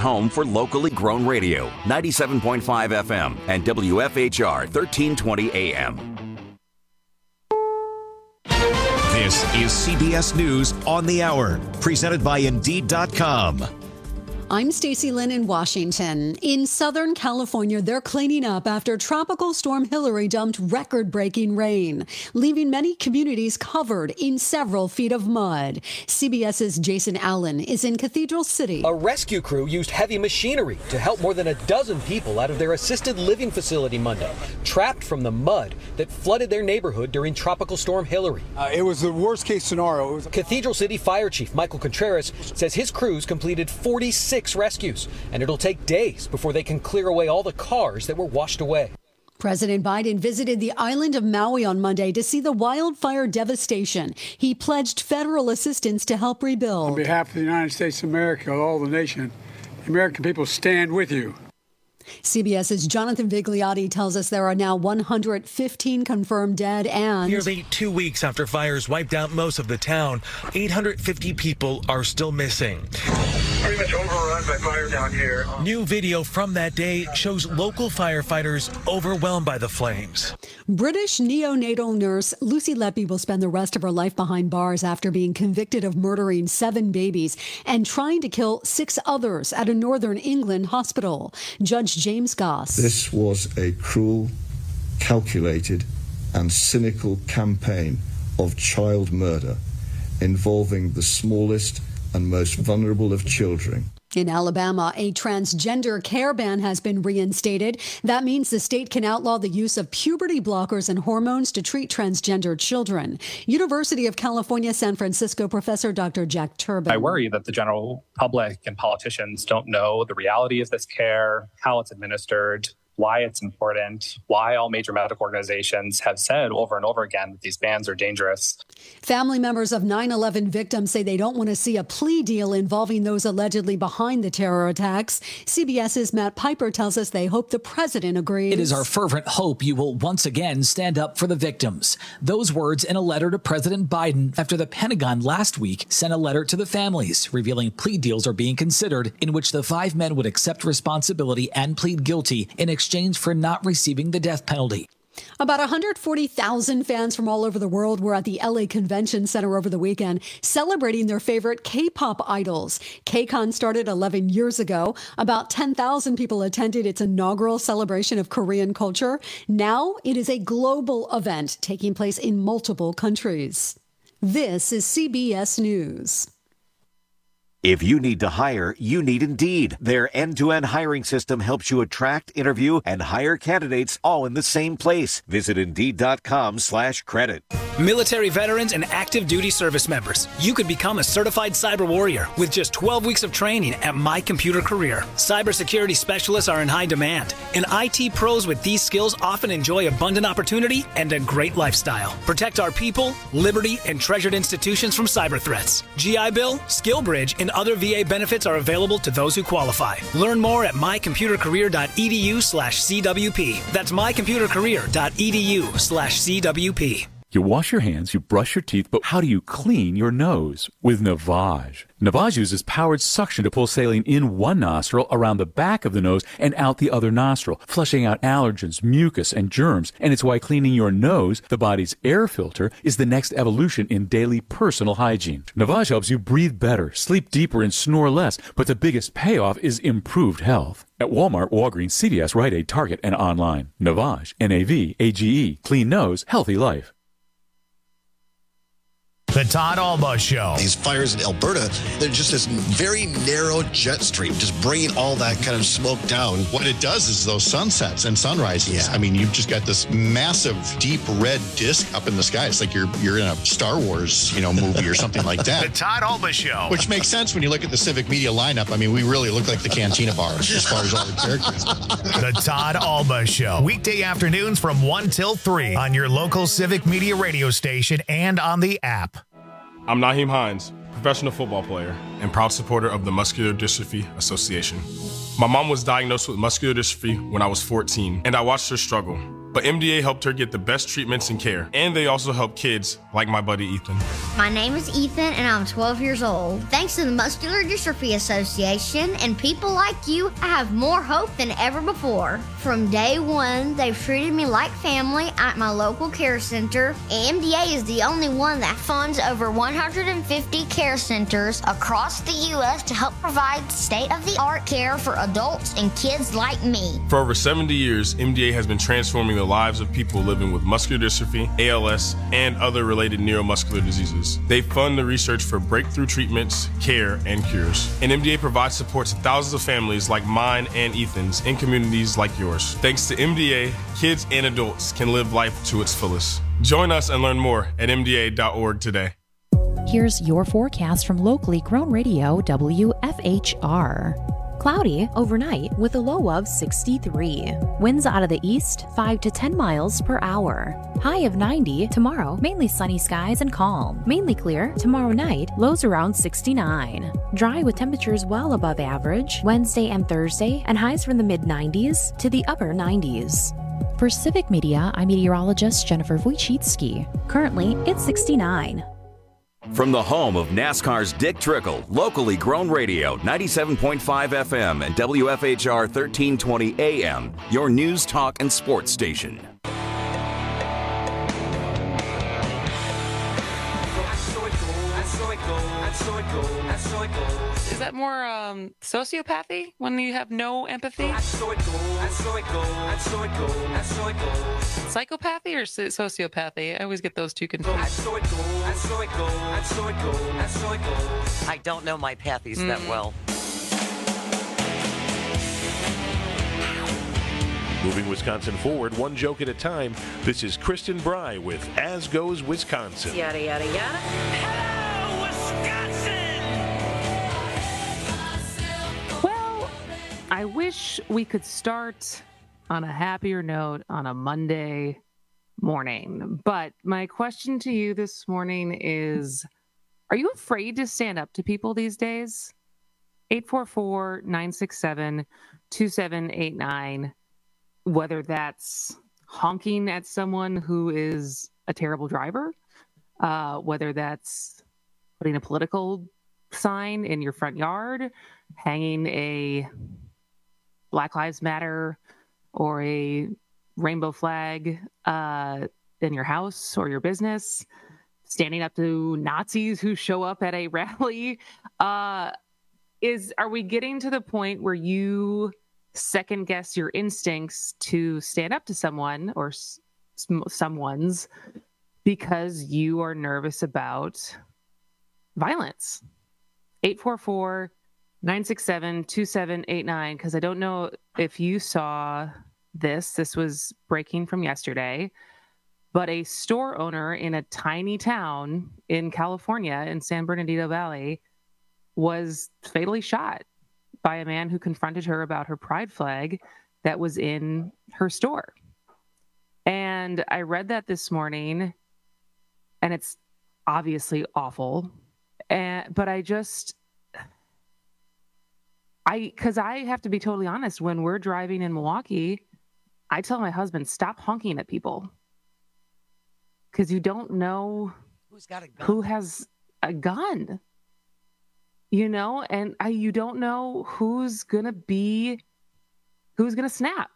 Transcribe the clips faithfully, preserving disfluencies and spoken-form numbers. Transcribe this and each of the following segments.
home for locally grown radio, ninety-seven point five F M and W F H R thirteen twenty A M. This is C B S News on the Hour, presented by Indeed dot com. I'm Stacey Lynn in Washington. In Southern California, they're cleaning up after Tropical Storm Hilary dumped record-breaking rain, leaving many communities covered in several feet of mud. CBS's Jason Allen is in Cathedral City. A rescue crew used heavy machinery to help more than a dozen people out of their assisted living facility Monday, trapped from the mud that flooded their neighborhood during Tropical Storm Hilary. Uh, it was the worst-case scenario. It was- Cathedral City Fire Chief Michael Contreras says his crews completed forty-six rescues, and it'll take days before they can clear away all the cars that were washed away. President Biden visited the island of Maui on Monday to see the wildfire devastation. He pledged federal assistance to help rebuild. On behalf of the United States of America, all the nation, the American people stand with you. CBS's Jonathan Vigliotti tells us there are now one hundred fifteen confirmed dead and... Nearly two weeks after fires wiped out most of the town, eight hundred fifty people are still missing. Pretty much overrun by fire down here. New video from that day shows local firefighters overwhelmed by the flames. British neonatal nurse Lucy Letby will spend the rest of her life behind bars after being convicted of murdering seven babies and trying to kill six others at a Northern England hospital. Judge James Goss. This was a cruel, calculated, and cynical campaign of child murder involving the smallest and most vulnerable of children. In Alabama, a transgender care ban has been reinstated. That means the state can outlaw the use of puberty blockers and hormones to treat transgender children. University of California, San Francisco professor Doctor Jack Turbin. I worry that the general public and politicians don't know the reality of this care, how it's administered, why it's important, why all major medical organizations have said over and over again that these bans are dangerous. Family members of nine eleven victims say they don't want to see a plea deal involving those allegedly behind the terror attacks. CBS's Matt Piper tells us they hope the president agrees. It is our fervent hope you will once again stand up for the victims. Those words in a letter to President Biden after the Pentagon last week sent a letter to the families revealing plea deals are being considered in which the five men would accept responsibility and plead guilty in exchange exchange for not receiving the death penalty. About one hundred forty thousand fans from all over the world were at the L A Convention Center over the weekend celebrating their favorite K-pop idols. K-Con started eleven years ago. About ten thousand people attended its inaugural celebration of Korean culture. Now it is a global event taking place in multiple countries. This is C B S News. If you need to hire, you need Indeed. Their end-to-end hiring system helps you attract, interview, and hire candidates all in the same place. Visit Indeed.com slash credit. Military veterans and active duty service members, you could become a certified cyber warrior with just twelve weeks of training at My Computer Career. Cybersecurity specialists are in high demand, and I T pros with these skills often enjoy abundant opportunity and a great lifestyle. Protect our people, liberty, and treasured institutions from cyber threats. G I Bill, SkillBridge, and other V A benefits are available to those who qualify. Learn more at mycomputercareer.edu slash CWP. That's mycomputercareer.edu slash CWP. You wash your hands, you brush your teeth, but how do you clean your nose? With Navage. Navage uses powered suction to pull saline in one nostril, around the back of the nose, and out the other nostril, flushing out allergens, mucus, and germs. And it's why cleaning your nose, the body's air filter, is the next evolution in daily personal hygiene. Navage helps you breathe better, sleep deeper, and snore less, but the biggest payoff is improved health. At Walmart, Walgreens, C V S, Rite Aid, Target, and online. Navage. N A V A G E. Clean nose, healthy life. The Todd Alba Show. These fires in Alberta, they're just this very narrow jet stream, just bringing all that kind of smoke down. What it does is those sunsets and sunrises. Yeah. I mean, you've just got this massive, deep red disc up in the sky. It's like you're you're in a Star Wars, you know, movie or something like that. The Todd Alba Show. Which makes sense when you look at the Civic Media lineup. I mean, we really look like the Cantina bars as far as all the characters. The Todd Alba Show. Weekday afternoons from one till three on your local Civic Media radio station and on the app. I'm Naheem Hines, professional football player and proud supporter of the Muscular Dystrophy Association. My mom was diagnosed with muscular dystrophy when I was fourteen, and I watched her struggle. but M D A helped her get the best treatments and care. And they also help kids like my buddy Ethan. My name is Ethan, and I'm twelve years old. Thanks to the Muscular Dystrophy Association and people like you, I have more hope than ever before. From day one, they've treated me like family at my local care center. M D A is the only one that funds over one hundred fifty care centers across the U S to help provide state-of-the-art care for adults and kids like me. For over seventy years, M D A has been transforming the lives of people living with muscular dystrophy, A L S, and other related neuromuscular diseases. They fund the research for breakthrough treatments, care, and cures. And M D A provides support to thousands of families like mine and Ethan's in communities like yours. Thanks to M D A, kids and adults can live life to its fullest. Join us and learn more at M D A dot org today. Here's your forecast from locally grown radio W F H R. Cloudy overnight with a low of sixty-three. Winds out of the east, five to ten miles per hour. High of ninety. Tomorrow, mainly sunny skies and calm. Mainly clear. Tomorrow night, lows around sixty-nine. Dry with temperatures well above average. Wednesday and Thursday, and highs from the mid nineties to the upper nineties. For Civic Media, I'm meteorologist Jennifer Wojcicki. Currently, it's sixty-nine. From the home of NASCAR's Dick Trickle, locally grown radio, ninety-seven point five F M and W F H R thirteen twenty A M, your news, talk, and sports station. Is that more um, sociopathy when you have no empathy? Psychopathy or sociopathy? I always get those two confused. I don't know my pathies mm. that well. Moving Wisconsin forward, one joke at a time. This is Kristen Bry with As Goes Wisconsin. Yada, yada, yada. Hello, Wisconsin! Well, I wish we could start on a happier note on a Monday morning. But my question to you this morning is, are you afraid to stand up to people these days? eight four four, nine six seven, two seven eight nine. Whether that's honking at someone who is a terrible driver, uh, whether that's putting a political sign in your front yard, hanging a Black Lives Matter or a rainbow flag uh, in your house or your business, standing up to Nazis who show up at a rally. Uh, is are we getting to the point where you second guess your instincts to stand up to someone or s- someone's because you are nervous about violence? eight four four, nine six seven, two seven eight nine. Because I don't know if you saw this. This was breaking from yesterday. But a store owner in a tiny town in California, in San Bernardino Valley, was fatally shot by a man who confronted her about her pride flag that was in her store. And I read that this morning, and it's obviously awful. And, but I just, I, because I have to be totally honest, when we're driving in Milwaukee, I tell my husband, stop honking at people. Because you don't know who's got a gun. Who has a gun. You know, and I, you don't know who's going to be, who's going to snap.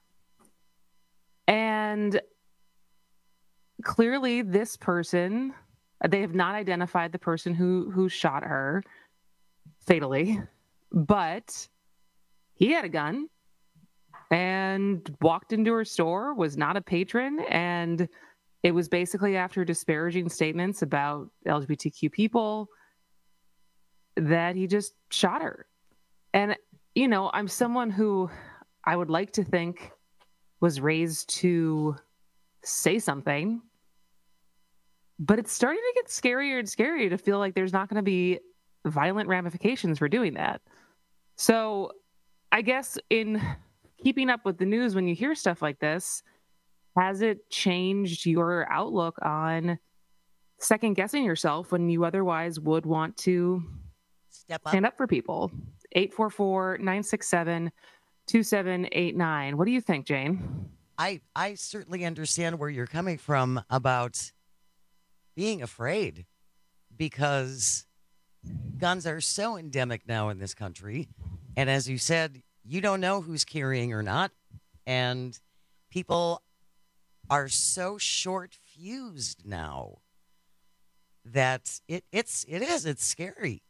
And clearly this person, they have not identified the person who, who shot her fatally, but he had a gun and walked into her store, was not a patron. And it was basically after disparaging statements about L G B T Q people that he just shot her. And, you know, I'm someone who I would like to think was raised to say something, but it's starting to get scarier and scarier to feel like there's not going to be violent ramifications for doing that. So I guess in keeping up with the news, when you hear stuff like this, has it changed your outlook on second guessing yourself when you otherwise would want to Step up. stand up for people? eight four four, nine six seven, two seven eight nine. What do you think, Jane? I, I certainly understand where you're coming from about being afraid, because guns are so endemic now in this country. And as you said, you don't know who's carrying or not. And people are so short-fused now that it it's it is it's scary.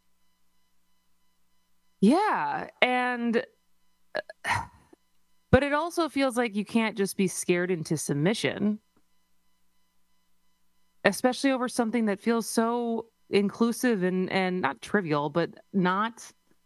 Yeah, and but it also feels like you can't just be scared into submission, especially over something that feels so inclusive and and not trivial, but not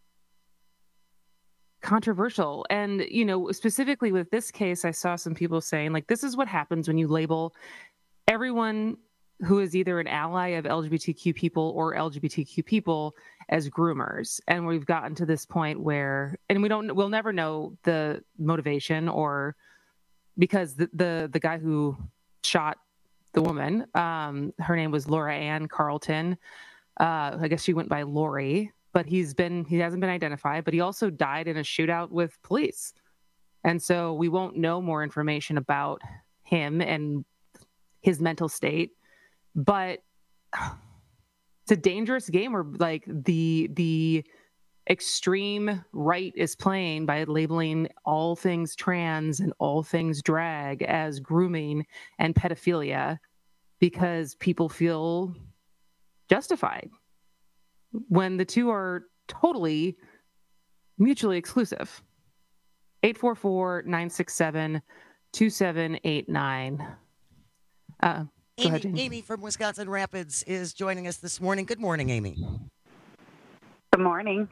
controversial. And, you know, specifically with this case, I saw some people saying, like, this is what happens when you label everyone who is either an ally of L G B T Q people or L G B T Q people as groomers. And we've gotten to this point where, and we don't, we'll never know the motivation, or because the, the, the guy who shot the woman, um, her name was Laura Ann Carlton. Uh, I guess she went by Lori, but he's been, he hasn't been identified, but he also died in a shootout with police. And so we won't know more information about him and his mental state, but it's a dangerous game where, like, the, the extreme right is playing by labeling all things trans and all things drag as grooming and pedophilia, because people feel justified when the two are totally mutually exclusive. eight four four, nine six seven, two seven eight nine. Uh, Amy, ahead, Amy from Wisconsin Rapids is joining us this morning. Good morning, Amy. Good morning.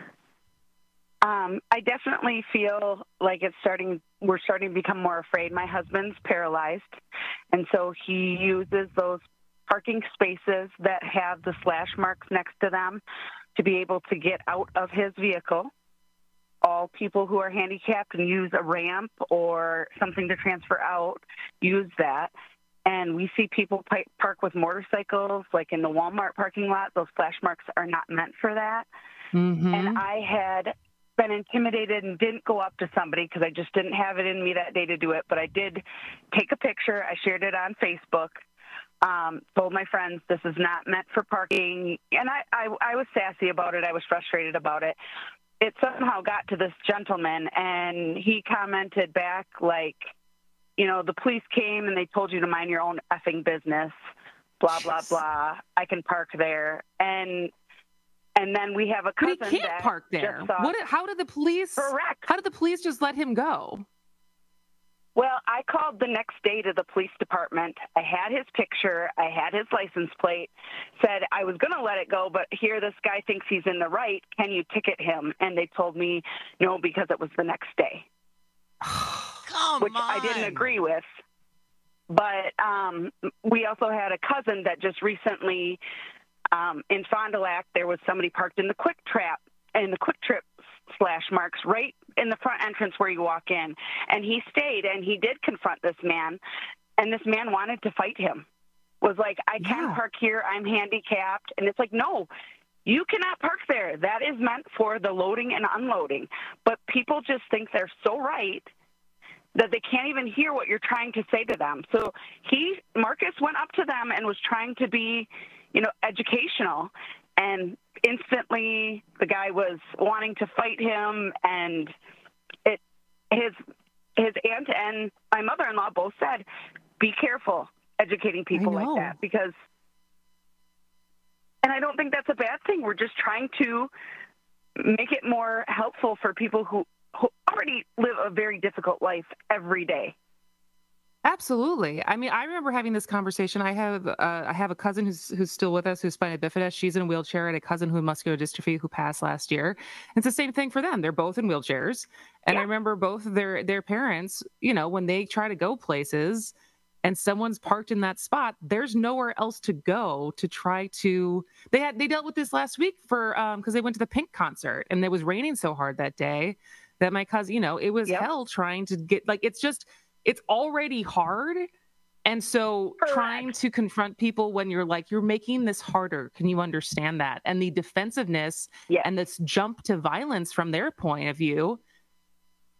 Um, I definitely feel like it's starting, we're starting to become more afraid. My husband's paralyzed, and so he uses those parking spaces that have the slash marks next to them to be able to get out of his vehicle. All people who are handicapped and use a ramp or something to transfer out use that. And we see people park with motorcycles, like in the Walmart parking lot. Those slash marks are not meant for that. Mm-hmm. And I had been intimidated and didn't go up to somebody because I just didn't have it in me that day to do it. But I did take a picture. I shared it on Facebook. Um, told my friends this is not meant for parking. And I, I, I was sassy about it. I was frustrated about it. It somehow got to this gentleman, and he commented back like, you know, the police came and they told you to mind your own effing business, blah, blah, blah. I can park there. And and then we have a cousin but he can't that park there. Saw, what? How did the police? Correct. How did the police just let him go? Well, I called the next day to the police department. I had his picture. I had his license plate. Said I was going to let it go, but here this guy thinks he's in the right. Can you ticket him? And they told me no, because it was the next day. Come which on. I didn't agree with. But um, we also had a cousin that just recently, um, in Fond du Lac, there was somebody parked in the Quick Trap, in the Quick Trip slash marks right in the front entrance where you walk in. And he stayed, and he did confront this man, and this man wanted to fight him. Was like, I can't Yeah. park here, I'm handicapped. And it's like, no, you cannot park there. That is meant for the loading and unloading. But people just think they're so right that they can't even hear what you're trying to say to them. So he, Marcus went up to them and was trying to be, you know, educational. And instantly the guy was wanting to fight him, and it, his, his aunt and my mother-in-law both said, be careful educating people like that, because, and I don't think that's a bad thing. We're just trying to make it more helpful for people who, who already live a very difficult life every day. Absolutely. I mean, I remember having this conversation. I have uh, I have a cousin who's who's still with us, who's spina bifida. She's in a wheelchair, and a cousin who had muscular dystrophy who passed last year. It's the same thing for them. They're both in wheelchairs. And yeah. I remember both of their their parents, you know, when they try to go places and someone's parked in that spot, there's nowhere else to go to try to, they had, they dealt with this last week for, um, cause they went to the Pink concert, and it was raining so hard that day that my cousin, you know, it was yep. hell trying to get, like, it's just, it's already hard. And so Correct. Trying to confront people when you're like, you're making this harder. Can you understand that? And the defensiveness yes. and this jump to violence from their point of view,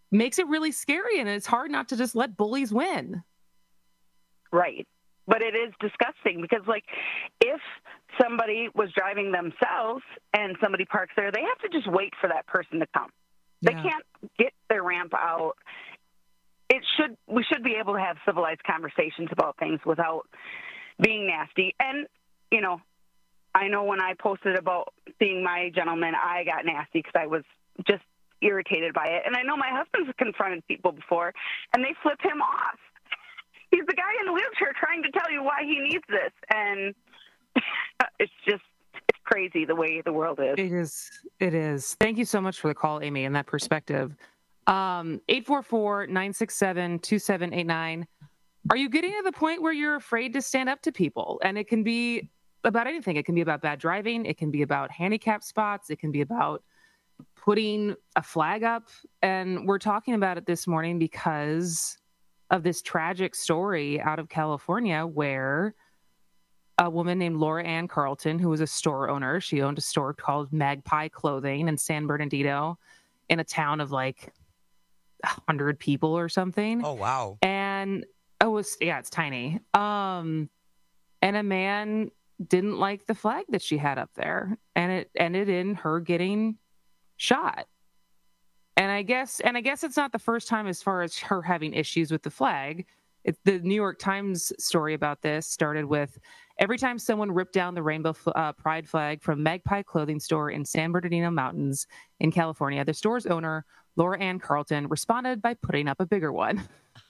makes it really scary, and it's hard not to just let bullies win. Right. But it is disgusting because, like, if somebody was driving themselves and somebody parks there, they have to just wait for that person to come. They Yeah. can't get their ramp out. It should we should be able to have civilized conversations about things without being nasty. And, you know, I know when I posted about seeing my gentleman, I got nasty because I was just irritated by it. And I know my husband's confronted people before, and they flip him off. He's the guy in the wheelchair trying to tell you why he needs this. And it's just, it's crazy the way the world is. It is. It is. Thank you so much for the call, Amy, and that perspective. Um, eight four four, nine six seven, two seven eight nine. Are you getting to the point where you're afraid to stand up to people? And it can be about anything. It can be about bad driving. It can be about handicap spots. It can be about putting a flag up. And we're talking about it this morning because of this tragic story out of California where a woman named Laura Ann Carlton, who was a store owner, she owned a store called Magpie Clothing in San Bernardino in a town of like one hundred people or something. Oh, wow. And it was, yeah, it's tiny. Um, and a man didn't like the flag that she had up there, and it ended in her getting shot. And I guess, and I guess it's not the first time as far as her having issues with the flag. It, the New York Times story about this started with, every time someone ripped down the rainbow uh, pride flag from Magpie Clothing Store in San Bernardino Mountains in California, the store's owner, Laura Ann Carlton, responded by putting up a bigger one.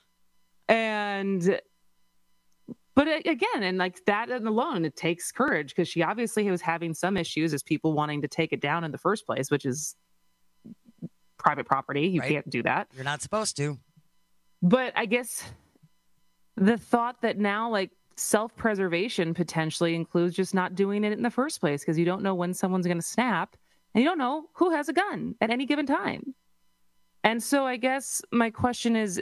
And, but again, and like that alone, it takes courage, because she obviously was having some issues as people wanting to take it down in the first place, which is private property. You Right. can't do that. You're not supposed to. But I guess the thought that now, like, self-preservation potentially includes just not doing it in the first place, because you don't know when someone's going to snap, and you don't know who has a gun at any given time. And so I guess my question is,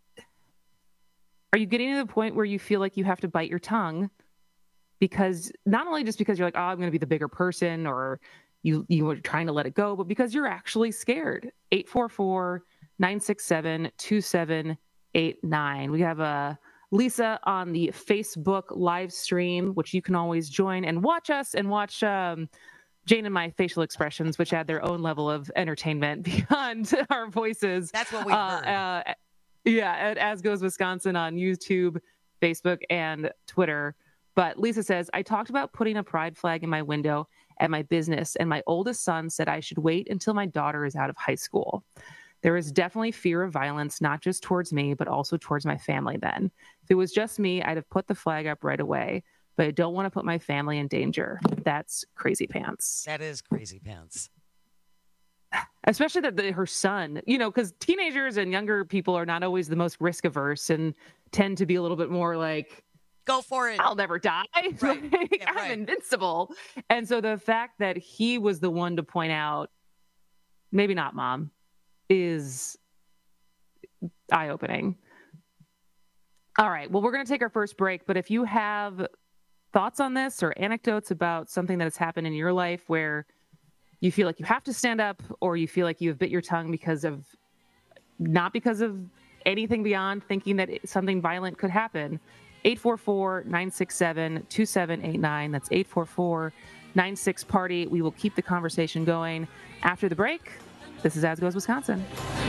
are you getting to the point where you feel like you have to bite your tongue, because not only just because you're like, oh, I'm going to be the bigger person, or you you were trying to let it go, but because you're actually scared? eight four four, nine six seven, two seven eight nine. We have a Lisa on the Facebook live stream, which you can always join and watch us and watch um, Jane and my facial expressions, which add their own level of entertainment beyond our voices. That's what we uh, heard. Uh, yeah, at As Goes Wisconsin on YouTube, Facebook, and Twitter. But Lisa says, I talked about putting a pride flag in my window at my business, and my oldest son said I should wait until my daughter is out of high school. There is definitely fear of violence, not just towards me, but also towards my family then. If it was just me, I'd have put the flag up right away, but I don't want to put my family in danger. That's crazy pants. That is crazy pants. Especially that the, her son, you know, because teenagers and younger people are not always the most risk averse and tend to be a little bit more like, go for it. I'll never die. Right. Like, Yeah, I'm right. invincible. And so the fact that he was the one to point out, maybe not mom, is eye-opening. All right. Well, we're going to take our first break, but if you have thoughts on this or anecdotes about something that has happened in your life where you feel like you have to stand up, or you feel like you have bit your tongue because of, not because of anything beyond thinking that it, something violent could happen, eight four four, nine six seven, two seven eight nine. That's eight four four, nine six party. We will keep the conversation going after the break. This is As Goes Wisconsin.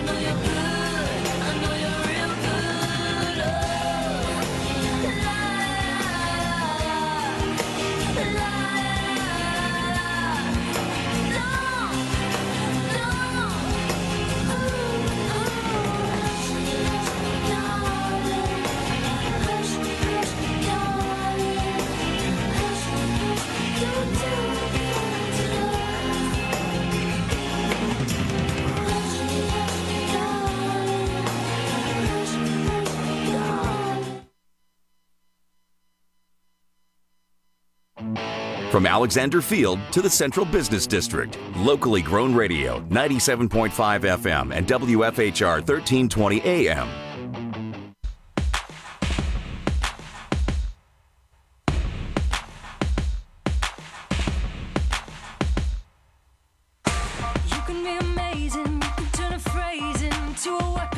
From Alexander Field to the Central Business District, locally grown radio, ninety-seven point five F M and W F H R thirteen twenty A M. You can be amazing, you can turn a phrase into a word.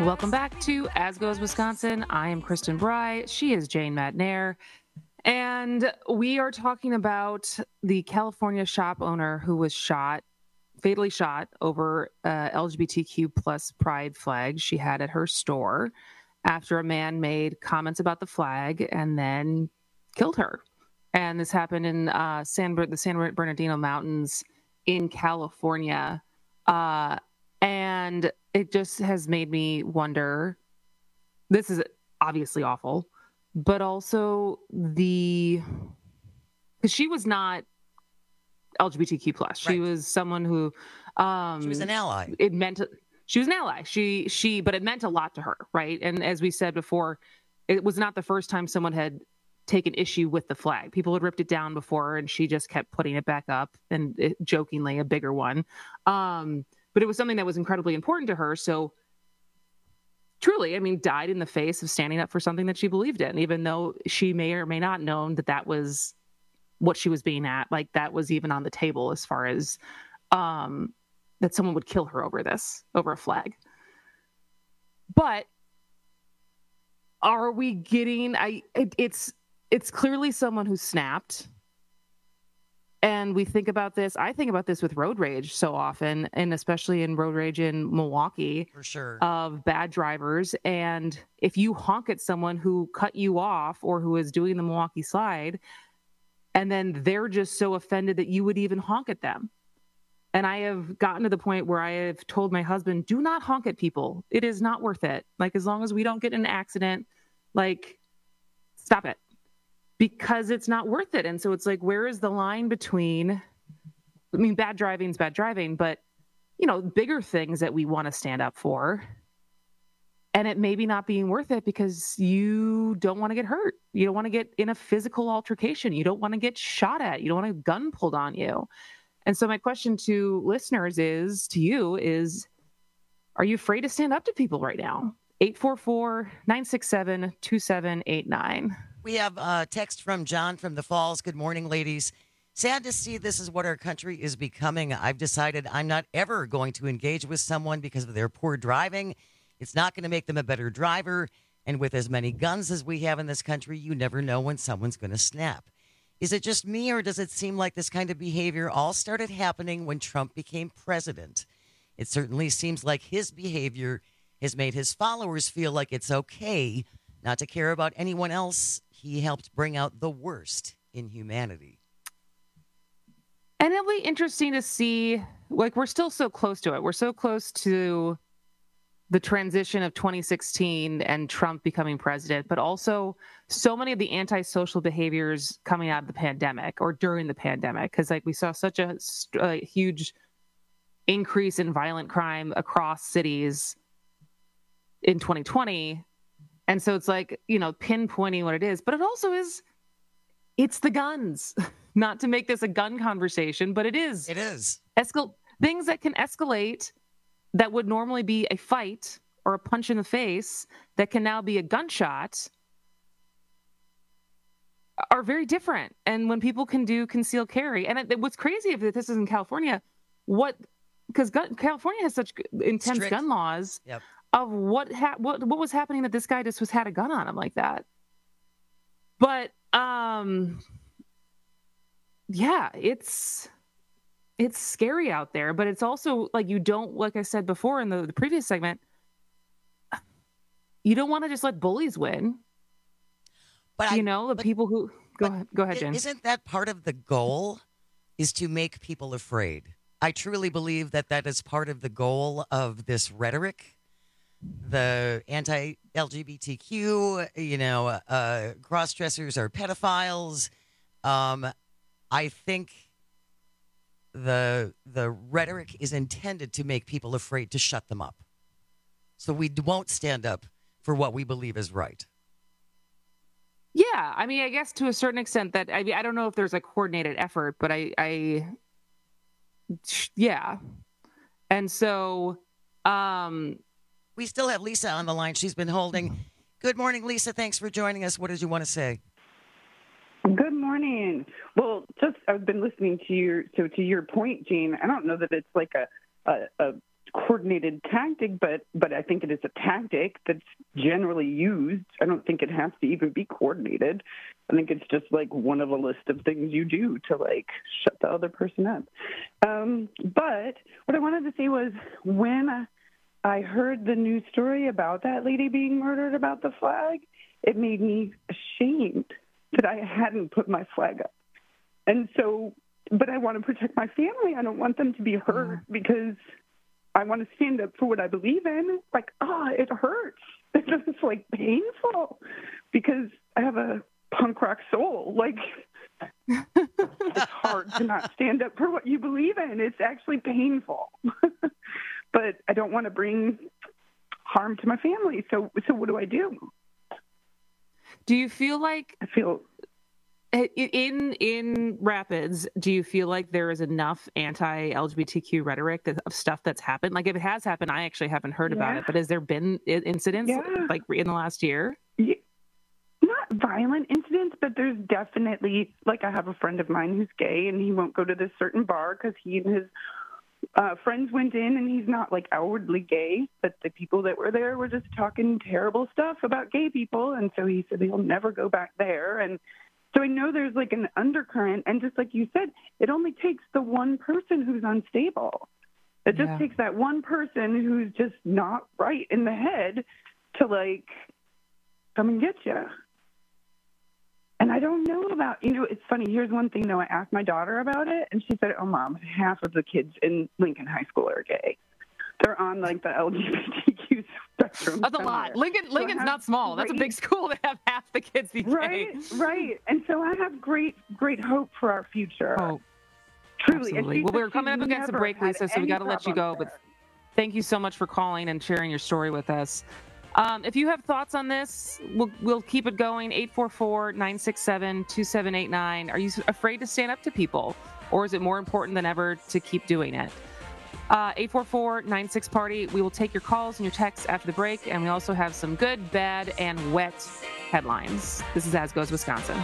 Welcome back to As Goes Wisconsin. I am Kristen Bry. She is Jane Matnair. And we are talking about the California shop owner who was shot, fatally shot over uh, L G B T Q plus pride flag she had at her store after a man made comments about the flag and then killed her. And this happened in uh, San the San Bernardino Mountains in California. Uh, and it just has made me wonder, this is obviously awful, but also the, because she was not L G B T Q plus. She right. was someone who, um, she was an ally. It meant, she was an ally. She, she, but it meant a lot to her. Right. And as we said before, it was not the first time someone had taken issue with the flag. People had ripped it down before and she just kept putting it back up, and it, jokingly a bigger one. Um, but it was something that was incredibly important to her. So truly, I mean, died in the face of standing up for something that she believed in, even though she may or may not known that that was what she was being at. Like that was even on the table as far as um, that someone would kill her over this, over a flag. But are we getting, I, it, it's, it's clearly someone who snapped. And we think about this, I think about this with road rage so often, and especially in road rage in Milwaukee. For sure. Of bad drivers. And if you honk at someone who cut you off or who is doing the Milwaukee slide, and then they're just so offended that you would even honk at them. And I have gotten to the point where I have told my husband, do not honk at people. It is not worth it. Like, as long as we don't get in an accident, like, stop it. Because it's not worth it. And so it's like, where is the line between, I mean, bad driving is bad driving, but, you know, bigger things that we want to stand up for, and it maybe not being worth it because you don't want to get hurt. You don't want to get in a physical altercation. You don't want to get shot at. You don't want a gun pulled on you. And so my question to listeners is, to you is, are you afraid to stand up to people right now? eight four four, nine six seven, two seven eight nine. We have a text from John from the Falls. Good morning, ladies. Sad to see this is what our country is becoming. I've decided I'm not ever going to engage with someone because of their poor driving. It's not going to make them a better driver. And with as many guns as we have in this country, you never know when someone's going to snap. Is it just me, or does it seem like this kind of behavior all started happening when Trump became president? It certainly seems like his behavior has made his followers feel like it's okay not to care about anyone else. He helped bring out the worst in humanity. And it'll be interesting to see, like, we're still so close to it. We're so close to the transition of twenty sixteen and Trump becoming president, but also so many of the antisocial behaviors coming out of the pandemic or during the pandemic. Because, like, we saw such a, a huge increase in violent crime across cities in twenty twenty. And so it's like, you know, pinpointing what it is, but it also is, it's the guns. Not to make this a gun conversation, but it is. It is. Escal- things that can escalate that would normally be a fight or a punch in the face that can now be a gunshot are very different. And when people can do concealed carry, and it, what's crazy if this is in California, what, because California has such intense Strict. gun laws. Yep. Of what, ha- what what was happening that this guy just was had a gun on him like that. But um, yeah, it's it's scary out there. But it's also like, you don't, like I said before in the, the previous segment, you don't want to just let bullies win. But you I, know the but, people who go ahead, go ahead, Jen. Isn't that part of the goal? Is to make people afraid? I truly believe that that is part of the goal of this rhetoric. The anti-L G B T Q, you know, uh, cross-dressers are pedophiles. Um, I think the the rhetoric is intended to make people afraid to shut them up. So we won't stand up for what we believe is right. Yeah, I mean, I guess to a certain extent that, I mean, I don't know if there's a coordinated effort, but I, I yeah. And so, um, we still have Lisa on the line. She's been holding. Good morning, Lisa. Thanks for joining us. What did you want to say? Good morning. Well, just I've been listening to your so to your point, Gene. I don't know that it's like a a, a coordinated tactic, but but I think it is a tactic that's generally used. I don't think it has to even be coordinated. I think it's just like one of a list of things you do to like shut the other person up. Um, but what I wanted to say was when I heard the news story about that lady being murdered about the flag, it made me ashamed that I hadn't put my flag up. And so, but I want to protect my family. I don't want them to be hurt because I want to stand up for what I believe in. Like, oh, it hurts. It's like painful because I have a punk rock soul. Like, it's hard to not stand up for what you believe in. It's actually painful. But I don't want to bring harm to my family. So, so what do I do? Do you feel like I feel in in Rapids? Do you feel like there is enough anti-L G B T Q rhetoric that, of stuff that's happened? Like, if it has happened, I actually haven't heard yeah. about it. But has there been incidents yeah. like in the last year? Yeah. Not violent incidents, but there's definitely, like, I have a friend of mine who's gay, and he won't go to this certain bar because he and his uh, friends went in, and he's not, like, outwardly gay, but the people that were there were just talking terrible stuff about gay people, and so he said he'll never go back there. And so I know there's, like, an undercurrent, and just like you said, it only takes the one person who's unstable. It just yeah. takes that one person who's just not right in the head to, like, come and get you. And I don't know about, you know, it's funny. Here's one thing, though. I asked my daughter about it, and she said, oh, Mom, half of the kids in Lincoln High School are gay. They're on, like, the L G B T Q spectrum. That's somewhere. a lot. Lincoln, so Lincoln's have, not small. That's right? a big school to have half the kids be gay. Right, right. And so I have great, great hope for our future. Oh, truly. Absolutely. Well, we're coming up against a break, Lisa, so we got to let you go. There. But thank you so much for calling and sharing your story with us. Um, if you have thoughts on this, we'll, we'll keep it going. eight four four, nine six seven, two seven eight nine. Are you afraid to stand up to people? Or is it more important than ever to keep doing it? Uh, eight four four, nine six, party. We will take your calls and your texts after the break. And we also have some good, bad, and wet headlines. This is As Goes Wisconsin.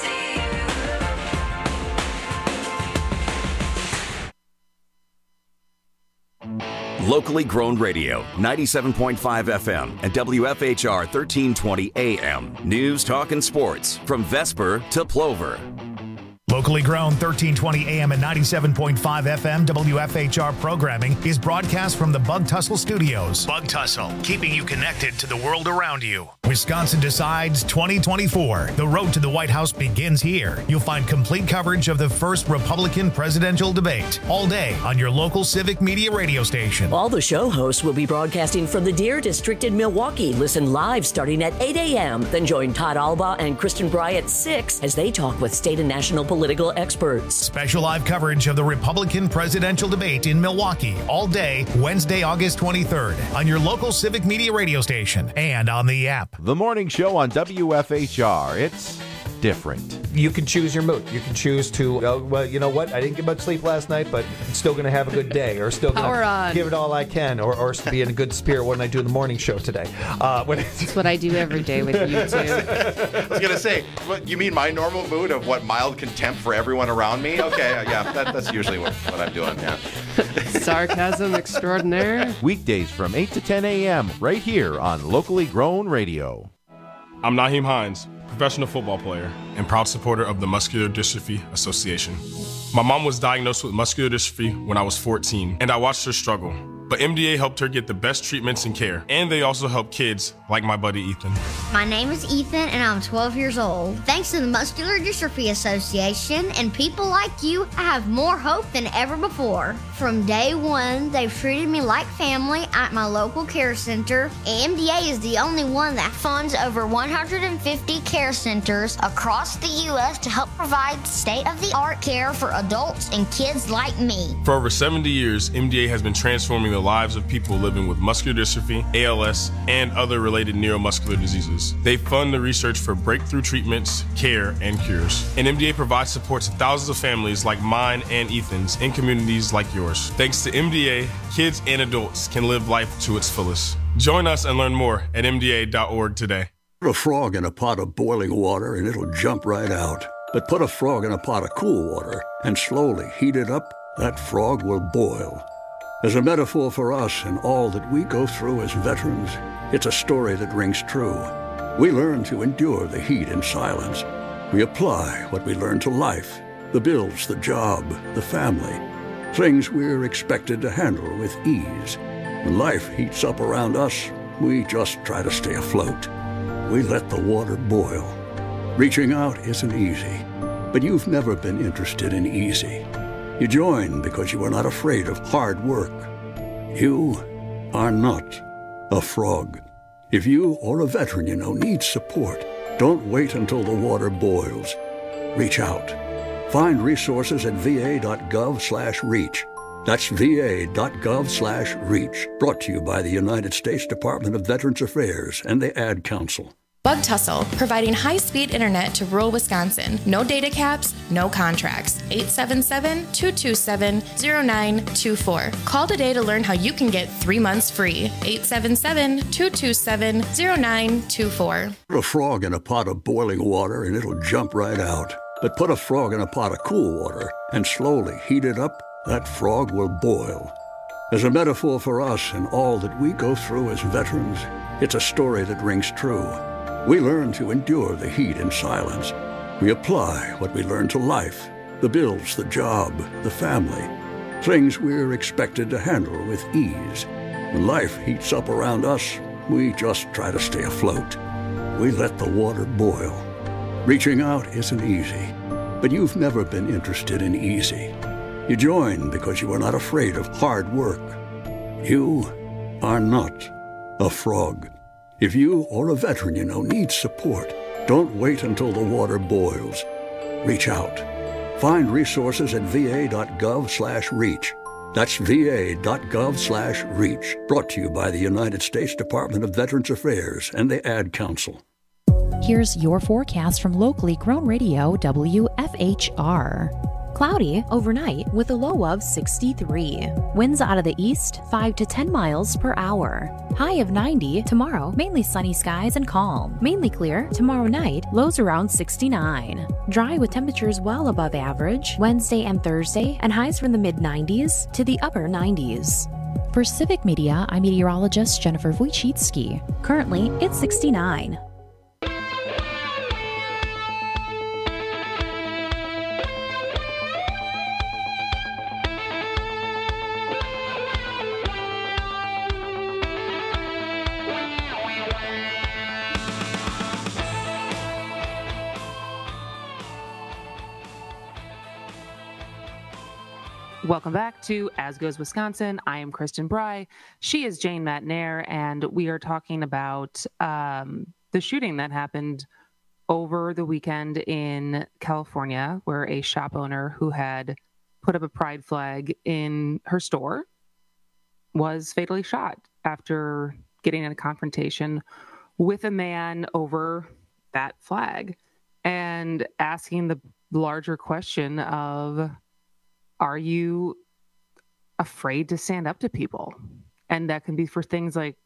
Locally grown radio, ninety-seven point five F M and W F H R thirteen twenty A M. News, talk, and sports from Vesper to Plover. Locally grown thirteen twenty A M and ninety-seven point five F M W F H R programming is broadcast from the Bug Tussle Studios. Bug Tussle, keeping you connected to the world around you. Wisconsin Decides twenty twenty-four. The road to the White House begins here. You'll find complete coverage of the first Republican presidential debate all day on your local civic media radio station. All the show hosts will be broadcasting from the Deer District in Milwaukee. Listen live starting at eight A M. Then join Todd Alba and Kristen Bry at six as they talk with state and national political experts. Special live coverage of the Republican presidential debate in Milwaukee all day, Wednesday, August twenty-third on your local civic media radio station and on the app. The morning show on W F H R. It's different. You can choose your mood. You can choose to, oh, well, you know what? I didn't get much sleep last night, but I'm still going to have a good day, or still going to give it all I can, or, or be in a good spirit when I do the morning show today. Uh, when That's what I do every day with you, too. I was going to say, what, you mean my normal mood of what, mild contempt for everyone around me? Okay, yeah, that, that's usually what, what I'm doing, yeah. Sarcasm extraordinaire. Weekdays from eight to ten A M right here on Locally Grown Radio. I'm Naheem Hines, professional football player and proud supporter of the Muscular Dystrophy Association. My mom was diagnosed with muscular dystrophy when I was fourteen, and I watched her struggle. But M D A helped her get the best treatments and care, and they also help kids like my buddy Ethan. My name is Ethan, and I'm twelve years old. Thanks to the Muscular Dystrophy Association and people like you, I have more hope than ever before. From day one, they've treated me like family at my local care center. M D A is the only one that funds over one hundred fifty care centers across the U S to help provide state-of-the-art care for adults and kids like me. For over seventy years, M D A has been transforming the lives of people living with muscular dystrophy, A L S, and other related neuromuscular diseases. They fund the research for breakthrough treatments, care, and cures. And M D A provides support to thousands of families like mine and Ethan's in communities like yours. Thanks to M D A, kids and adults can live life to its fullest. Join us and learn more at M D A dot org today. Put a frog in a pot of boiling water and it'll jump right out. But put a frog in a pot of cool water and slowly heat it up, that frog will boil. As a metaphor for us and all that we go through as veterans, it's a story that rings true. We learn to endure the heat in silence. We apply what we learn to life, the bills, the job, the family, things we're expected to handle with ease. When life heats up around us, we just try to stay afloat. We let the water boil. Reaching out isn't easy, but you've never been interested in easy. You join because you are not afraid of hard work. You are not a frog. If you or a veteran you know needs support, don't wait until the water boils. Reach out. Find resources at va.gov slash reach. That's va.gov slash reach. Brought to you by the United States Department of Veterans Affairs and the Ad Council. Bug Tussle, providing high-speed internet to rural Wisconsin. No data caps, no contracts. eight seven seven, two two seven, zero nine two four. Call today to learn how you can get three months free. eight seven seven, two two seven, zero nine two four. Put a frog in a pot of boiling water and it'll jump right out. But put a frog in a pot of cool water and slowly heat it up, that frog will boil. As a metaphor for us and all that we go through as veterans, it's a story that rings true. We learn to endure the heat in silence. We apply what we learn to life, the bills, the job, the family, things we're expected to handle with ease. When life heats up around us, we just try to stay afloat. We let the water boil. Reaching out isn't easy, but you've never been interested in easy. You join because you are not afraid of hard work. You are not a frog. If you or a veteran you know needs support, don't wait until the water boils. Reach out. Find resources at va.gov slash reach. That's va.gov slash reach. Brought to you by the United States Department of Veterans Affairs and the Ad Council. Here's your forecast from locally grown radio W F H R. Cloudy overnight with a low of sixty-three. Winds out of the east, five to ten miles per hour. High of ninety tomorrow, mainly sunny skies and calm. Mainly clear tomorrow night, lows around sixty-nine. Dry with temperatures well above average Wednesday and Thursday, and highs from the mid nineties to the upper nineties. For Civic Media, I'm meteorologist Jennifer Wojcicki. Currently, it's sixty-nine. Welcome back to As Goes Wisconsin. I am Kristen Bry. She is Jane Matnair, and we are talking about um, the shooting that happened over the weekend in California, where a shop owner who had put up a pride flag in her store was fatally shot after getting in a confrontation with a man over that flag and asking the larger question of, are you afraid to stand up to people? And that can be for things like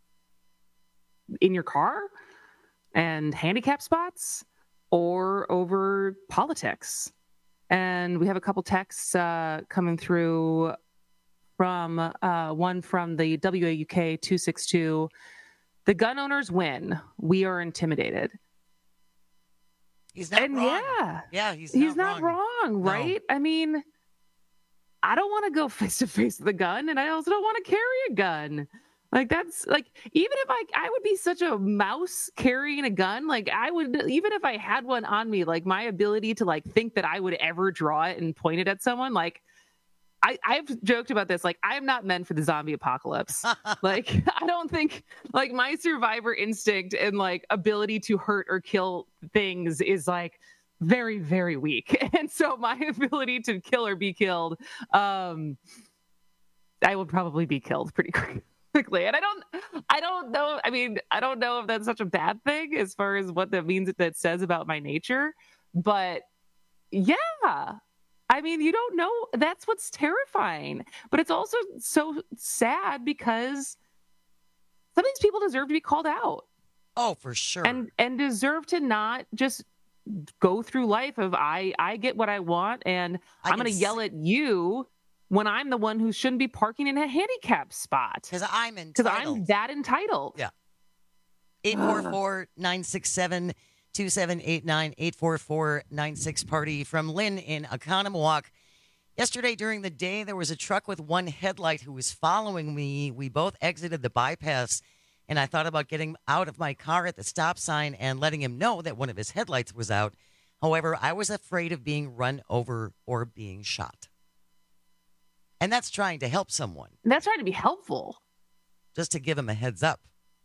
in your car and handicap spots or over politics. And we have a couple texts uh, coming through from uh, one from the W A U K two six two. The gun owners win. We are intimidated. He's not and wrong. Yeah. Yeah, he's, he's not, not wrong, wrong No. right? I mean, I don't want to go face to face with a gun, and I also don't want to carry a gun. Like, that's like, even if I, I would be such a mouse carrying a gun. Like, I would, even if I had one on me, like my ability to like think that I would ever draw it and point it at someone, like, I, I've joked about this. Like, I am not meant for the zombie apocalypse. Like, I don't think like my survivor instinct and like ability to hurt or kill things is like very, very weak. And so my ability to kill or be killed, um, I would probably be killed pretty quickly. And I don't, I don't know. I mean, I don't know if that's such a bad thing as far as what that means, that says about my nature, but yeah, I mean, you don't know. That's what's terrifying, but it's also so sad because some of these people deserve to be called out. Oh, for sure. And, and deserve to not just go through life of I, I get what I want and I I'm going to yell at you when I'm the one who shouldn't be parking in a handicap spot. Because I'm entitled. Because I'm that entitled. Yeah. eight four four, nine six seven, two seven eight nine, eight four four nine six party from Lynn in Oconomowoc. Yesterday during the day, there was a truck with one headlight who was following me. We both exited the bypass, and I thought about getting out of my car at the stop sign and letting him know that one of his headlights was out. However, I was afraid of being run over or being shot. And that's trying to help someone. That's trying to be helpful. Just to give him a heads up.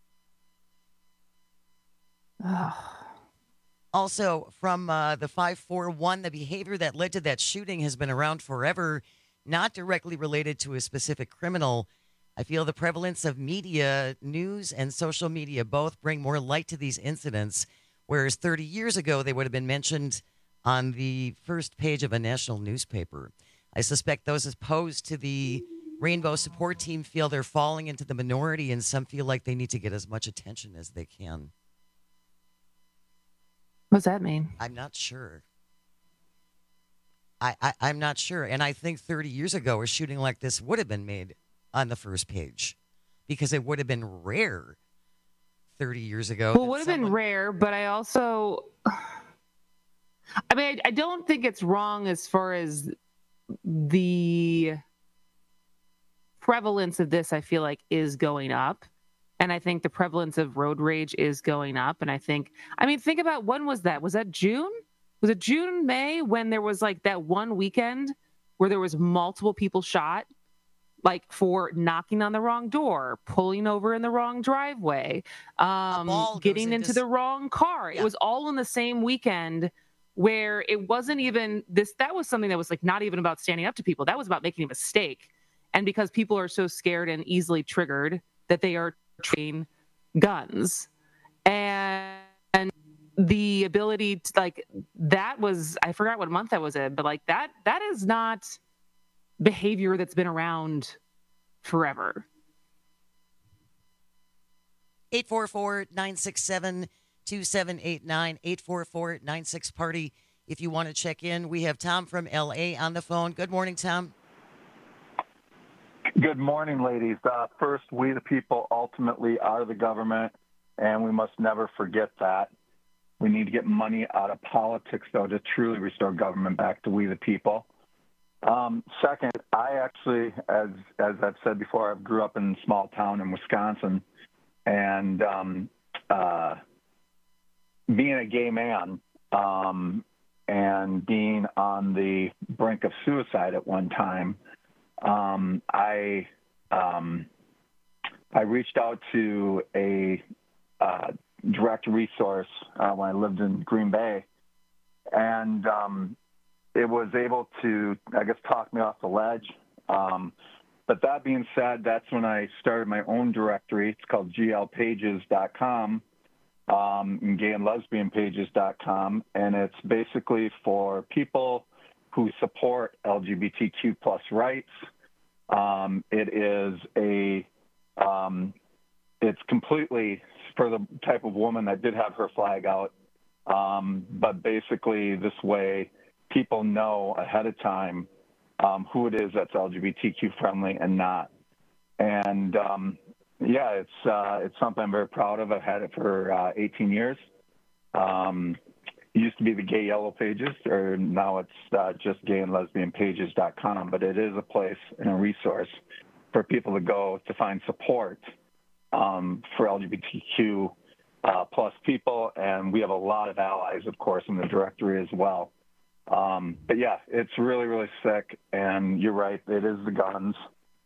Also, from uh, the five four one, the behavior that led to that shooting has been around forever, not directly related to a specific criminal. I feel the prevalence of media, news, and social media both bring more light to these incidents, whereas thirty years ago, they would have been mentioned on the first page of a national newspaper. I suspect those opposed to the Rainbow Support Team feel they're falling into the minority, and some feel like they need to get as much attention as they can. What does that mean? I'm not sure. I, I, I'm not sure. And I think thirty years ago, a shooting like this would have been made on the first page because it would have been rare thirty years ago. Well, it would have someone... been rare, but I also... I mean, I, I don't think it's wrong as far as the prevalence of this, I feel like, is going up. And I think the prevalence of road rage is going up. And I think, I mean, think about when was that? Was that June? Was it June, May, when there was like that one weekend where there was multiple people shot, like for knocking on the wrong door, pulling over in the wrong driveway, um, getting into, into the wrong car. Yeah. It was all in the same weekend where it wasn't even this. That was something that was like not even about standing up to people. That was about making a mistake. And because people are so scared and easily triggered that they are trading guns, and, and the ability to like that was, I forgot what month that was in, but like that that is not behavior that's been around forever. eight four four, nine six seven, two seven eight nine, eight four four nine six party. If you want to check in, we have Tom from L A on the phone. Good morning, Tom. Good morning, ladies. Uh, first, we the people ultimately are the government, and we must never forget that. We need to get money out of politics, though, to truly restore government back to we the people. Um, second, I actually, as as I've said before, I grew up in a small town in Wisconsin, and um, uh, being a gay man um, and being on the brink of suicide at one time, um, I um, I reached out to a uh, direct resource uh, when I lived in Green Bay, and um, it was able to, I guess, talk me off the ledge. Um, but that being said, that's when I started my own directory. It's called G L pages dot com, um, and gay and lesbian pages dot com, and it's basically for people who support L G B T Q plus rights. Um, it is a, um, it's completely for the type of woman that did have her flag out. Um, but basically this way people know ahead of time um, who it is that's L G B T Q friendly and not. And um, yeah, it's, uh, it's something I'm very proud of. I've had it for uh, eighteen years. Um, it used to be the Gay Yellow Pages, or now it's uh, just gay and lesbian pages dot com, but it is a place and a resource for people to go to find support um, for L G B T Q uh, plus people, and we have a lot of allies, of course, in the directory as well. Um, but yeah, it's really, really sick, and you're right, it is the guns,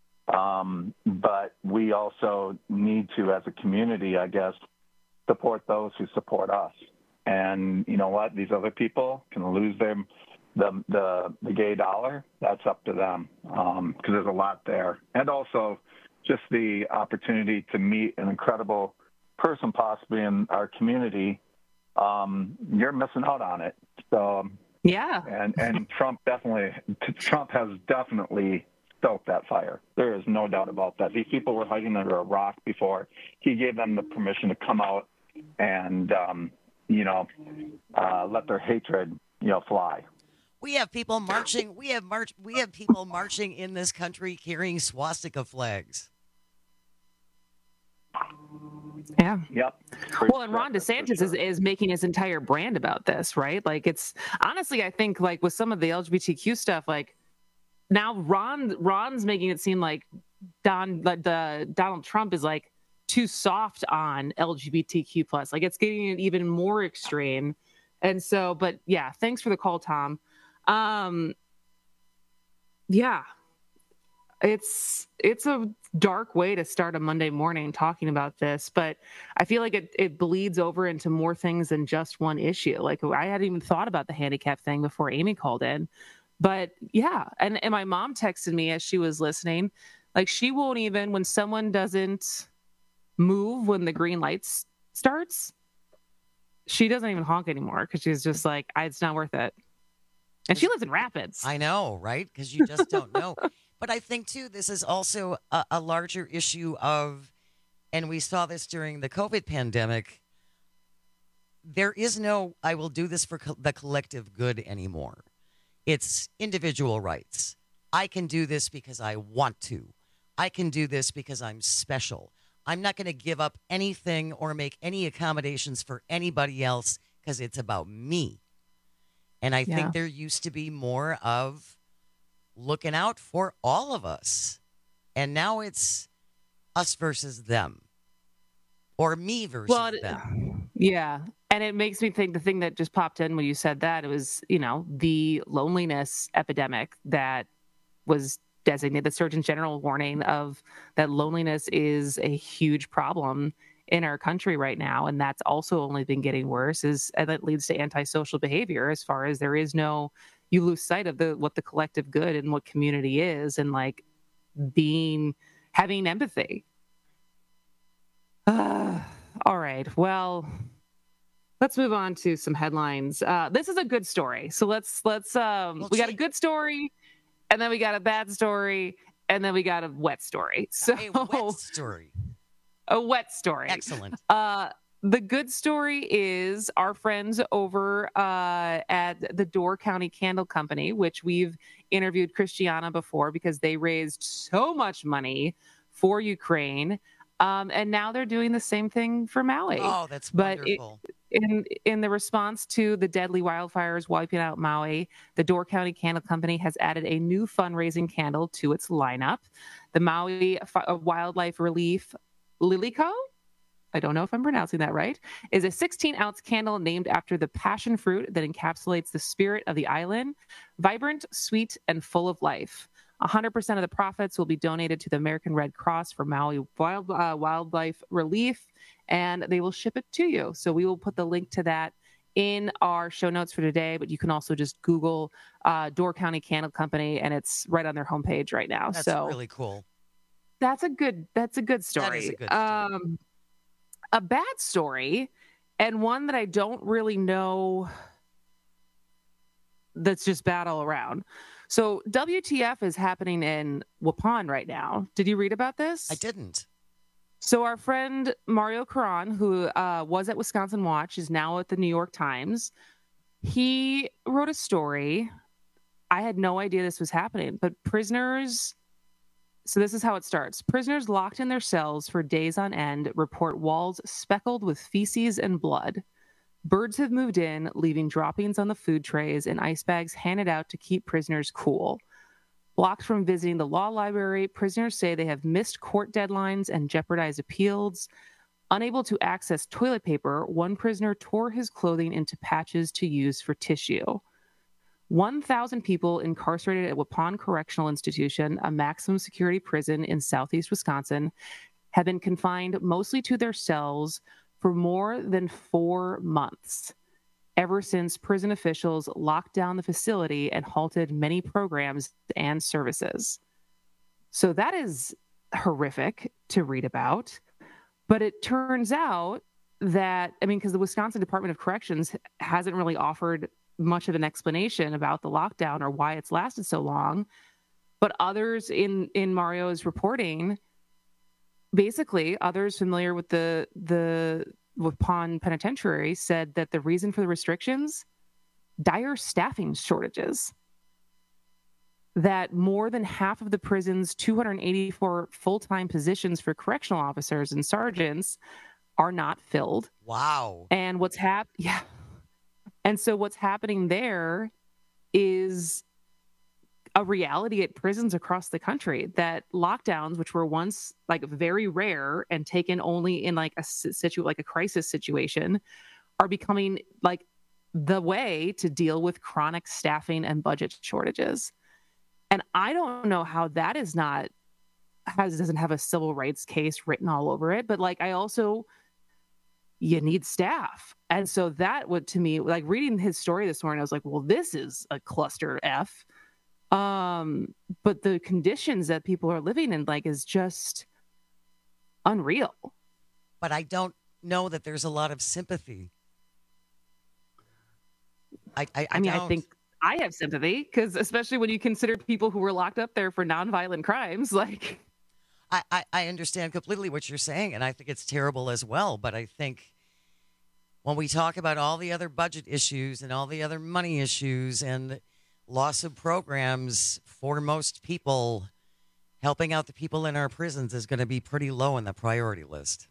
um, but we also need to, as a community, I guess, support those who support us. And you know what? These other people can lose their the the, the gay dollar. That's up to them, because um, there's a lot there. And also just the opportunity to meet an incredible person possibly in our community. Um, you're missing out on it. So yeah. And and Trump definitely Trump has definitely stoked that fire. There is no doubt about that. These people were hiding under a rock before. He gave them the permission to come out and um, you know, uh, let their hatred, you know, fly. We have people marching. We have march. We have people marching in this country carrying swastika flags. Yeah. Yep. Well, and Ron DeSantis is, is making his entire brand about this, right? Like, it's honestly, I think, like with some of the L G B T Q stuff, like now Ron Ron's making it seem like Don like the Donald Trump is like too soft on L G B T Q plus. Like, it's getting it even more extreme. And so, but yeah, thanks for the call, Tom. Um, yeah, it's it's a dark way to start a Monday morning talking about this, but I feel like it, it bleeds over into more things than just one issue. Like, I hadn't even thought about the handicap thing before Amy called in, but yeah. And, and my mom texted me as she was listening, like she won't even, when someone doesn't move when the green light starts, she doesn't even honk anymore because she's just like, it's not worth it. And she lives in Rapids. I know, right? Because you just don't know. But I think, too, this is also a, a larger issue of, and we saw this during the COVID pandemic, there is no, I will do this for co- the collective good anymore. It's individual rights. I can do this because I want to. I can do this because I'm special. I'm not going to give up anything or make any accommodations for anybody else because it's about me. And I yeah. think there used to be more of looking out for all of us. And now it's us versus them. Or me versus well, them. Yeah. And it makes me think the thing that just popped in when you said that, it was, you know, the loneliness epidemic that was designated, the Surgeon General warning of that loneliness is a huge problem in our country right now. And that's also only been getting worse, is, and that leads to antisocial behavior as far as there is no, you lose sight of the what the collective good and what community is, and like being, having empathy. Uh, all right. Well, let's move on to some headlines. Uh, this is a good story. So let's, let's, um, well, we got a good story, and then we got a bad story, and then we got a wet story. So a wet story. A wet story. Excellent. Uh, the good story is our friends over uh, at the Door County Candle Company, which we've interviewed Christiana before because they raised so much money for Ukraine. Um, and now they're doing the same thing for Maui. Oh, that's wonderful. But it, in, in the response to the deadly wildfires wiping out Maui, the Door County Candle Company has added a new fundraising candle to its lineup. The Maui F- Wildlife Relief Liliko, I don't know if I'm pronouncing that right, is a sixteen-ounce candle named after the passion fruit that encapsulates the spirit of the island, vibrant, sweet, and full of life. one hundred percent of the profits will be donated to the American Red Cross for Maui Wild, uh, Wildlife Relief, and they will ship it to you. So we will put the link to that in our show notes for today, but you can also just Google uh, Door County Candle Company, and it's right on their homepage right now. That's so really cool. That's a good, that's a good story. That is a good story. Um, a bad story, and one that I don't really know, that's just bad all around. So W T F is happening in Waupun right now. Did you read about this? I didn't. So our friend Mario Caron, who uh, was at Wisconsin Watch, is now at the New York Times. He wrote a story. I had no idea this was happening, but prisoners... So this is how it starts. Prisoners locked in their cells for days on end report walls speckled with feces and blood. Birds have moved in, leaving droppings on the food trays and ice bags handed out to keep prisoners cool. Blocked from visiting the law library, prisoners say they have missed court deadlines and jeopardized appeals. Unable to access toilet paper, one prisoner tore his clothing into patches to use for tissue. one thousand people incarcerated at Waupun Correctional Institution, a maximum security prison in southeast Wisconsin, have been confined mostly to their cells for more than four months, ever since prison officials locked down the facility and halted many programs and services. So that is horrific to read about. But it turns out that, I mean, because the Wisconsin Department of Corrections hasn't really offered much of an explanation about the lockdown or why it's lasted so long. But others in, in Mario's reporting, basically others familiar with the, the Waupun Penitentiary said that the reason for the restrictions, dire staffing shortages. That more than half of the prison's two hundred eighty-four full-time positions for correctional officers and sergeants are not filled. Wow. And what's hap- yeah. And so what's happening there is a reality at prisons across the country, that lockdowns, which were once like very rare and taken only in like a situ like a crisis situation, are becoming like the way to deal with chronic staffing and budget shortages. And I don't know how that is not has doesn't have a civil rights case written all over it, but like I also you need staff. And so that would, to me, like reading his story this morning, I was like, well, this is a cluster F. Um, but the conditions that people are living in, like, is just unreal. But I don't know that there's a lot of sympathy. I, I, I, I mean, don't. I think I have sympathy, because especially when you consider people who were locked up there for nonviolent crimes, like. I, I, I understand completely what you're saying, and I think it's terrible as well. But I think when we talk about all the other budget issues and all the other money issues and loss of programs, for most people, helping out the people in our prisons is going to be pretty low on the priority list.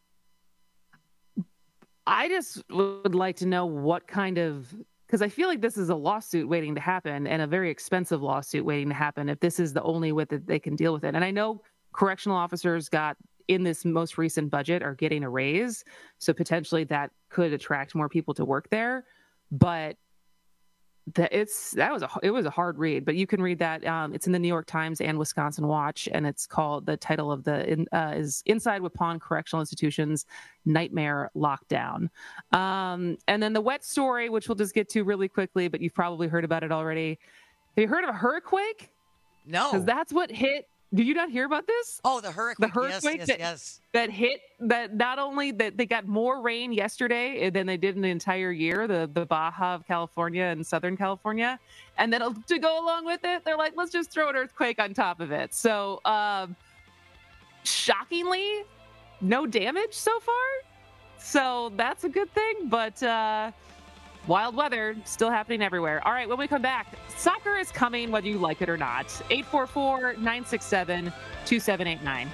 I just would like to know what kind of, because I feel like this is a lawsuit waiting to happen, and a very expensive lawsuit waiting to happen, if this is the only way that they can deal with it. And I know correctional officers got in this most recent budget are getting a raise, so potentially that could attract more people to work there. But that it's that was a it was a hard read. But you can read that. Um, it's in the New York Times and Wisconsin Watch, and it's called, the title of the in, uh, is Inside Waupun Correctional Institution's Nightmare Lockdown. Um, and then the wet story, which we'll just get to really quickly, but you've probably heard about it already. Have you heard of a hurricane? No, because that's what hit. Did you not hear about this? Oh, the hurricane. The hurricane yes, yes, that, yes. that hit, that not only that they got more rain yesterday than they did in the entire year, the, the Baja of California and Southern California. And then to go along with it, they're like, let's just throw an earthquake on top of it. So um, shockingly, no damage so far. So that's a good thing. But uh, wild weather still happening everywhere. All right, when we come back, soccer is coming whether you like it or not. eight four four, nine six seven, two seven eight nine.